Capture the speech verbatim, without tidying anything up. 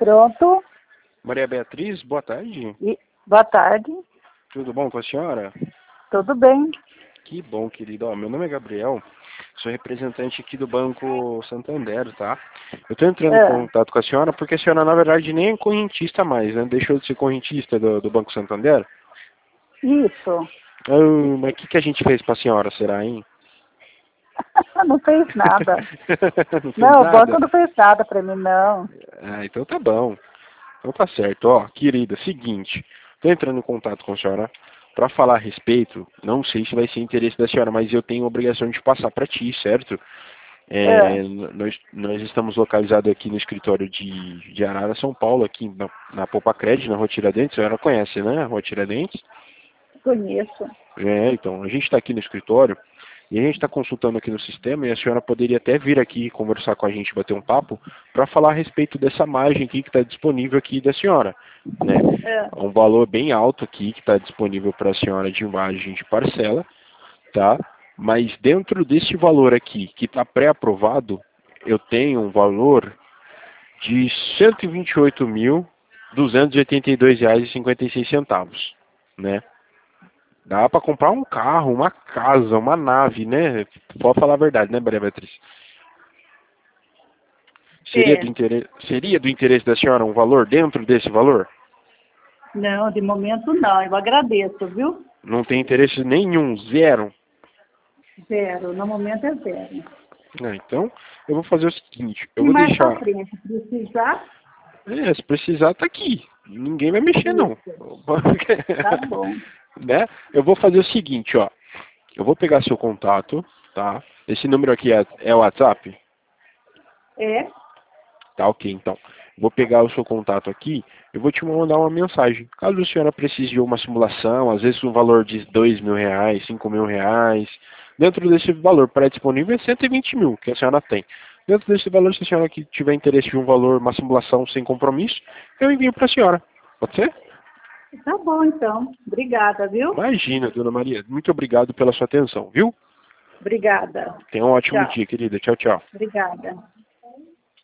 Pronto. Maria Beatriz, boa tarde. E, boa tarde. Tudo bom com a senhora? Tudo bem. Que bom, querido. Ó, meu nome é Gabriel, sou representante aqui do Banco Santander, tá? Eu tô entrando É. em contato com a senhora porque a senhora, na verdade, nem é correntista mais, né? Deixou de ser correntista do, do Banco Santander. Isso. Ah, mas o que, que a gente fez pra senhora, será, hein? Não fez nada. Não fez Não, o nada? banco não fez nada pra mim, não. Ah, então tá bom. Então tá certo. Ó, querida, seguinte, tô entrando em contato com a senhora para falar a respeito, não sei se vai ser interesse da senhora, mas eu tenho a obrigação de passar para ti, certo? É. É, nós, nós estamos localizados aqui no escritório de, de Arara, São Paulo, aqui na, na Poupa Cred, na Rua Tiradentes. A senhora conhece, né? A Rua Tiradentes. Conheço. É, então, a gente está aqui no escritório e a gente está consultando aqui no sistema e a senhora poderia até vir aqui conversar com a gente, bater um papo, para falar a respeito dessa margem aqui que está disponível aqui da senhora, né? É. Um valor bem alto aqui que está disponível para a senhora de margem de parcela, tá? Mas dentro desse valor aqui, que está pré-aprovado, eu tenho um valor de cento e vinte e oito mil, duzentos e oitenta e dois reais e cinquenta e seis centavos, né? Dá para comprar um carro, uma casa, uma nave, né? Pode falar a verdade, né, Maria Beatriz? Seria É. do interesse, seria do interesse da senhora um valor dentro desse valor? Não, de momento não. Eu agradeço, viu? Não tem interesse nenhum, zero. Zero. No momento é zero. Ah, então, eu vou fazer o seguinte, eu E vou mais pra deixar... frente, se precisar, É, se precisar, tá aqui. Ninguém vai mexer, não. isso. Tá bom. Né? Eu vou fazer o seguinte, ó. Eu vou pegar seu contato, tá? Esse número aqui é, é o WhatsApp? É. Tá, ok, então. Vou pegar o seu contato aqui, eu vou te mandar uma mensagem. Caso a senhora precise de uma simulação, às vezes um valor de dois mil reais, cinco mil reais, dentro desse valor pré-disponível é cento e vinte mil que a senhora tem. Dentro desse valor, se a senhora que tiver interesse de um valor, uma simulação sem compromisso, eu envio para a senhora. Pode ser? Tá bom, então. Obrigada, viu? Imagina, dona Maria. Muito obrigado pela sua atenção, viu? Obrigada. Tenha um ótimo Tchau. dia, querida. Tchau, tchau. Obrigada.